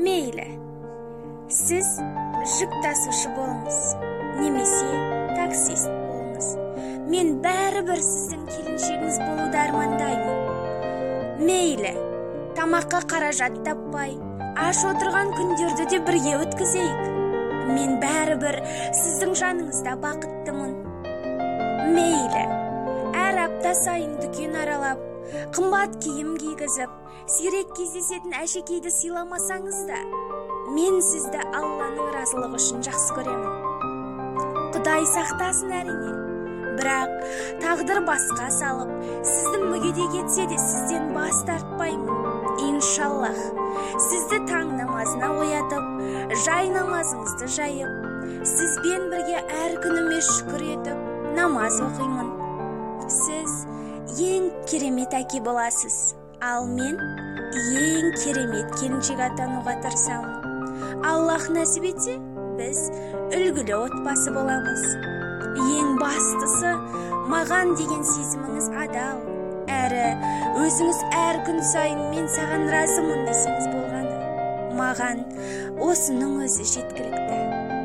Мейлі, сіз жүк тасушы болыңыз, немесе таксист болыңыз. Мен бәрібір сіздің келіншегіңіз болуды армандаймын. Мейлі, тамаққа қаражат таппай, аш отырған күндерді де бірге өткізейік. Мен бәрібір сіздің жаныңызда бақыттымын. Мейлі, әр апта сайын дүкен аралап, қымбат киім кигізіп, сирек кездесетін әшекейді сыйламасаңыз да, мен сізді Алланың разылығы үшін жақсы көремін. Құдай сақтасын әрине, бірақ тағдыр басқа салып, сізді мүгедек етсе де сізден бас тартпаймын. Иншаллах, сізді таң намазына оятып, жай намазыңызды жайып, сізбен бірге әр күніме шүкір етіп, намаз оқимын. Сіз ең керемет әке боласыз, ал мен ең керемет келіншек атануға тырысамын. Аллах нәсіп етсе, біз үлгілі отбасы боламыз. Ең бастысы, маған деген сезіміңіз адал, әрі өзіңіз әр күн сайын мен саған разымын десеңіз болғаны. Маған осының өзі жеткілікті.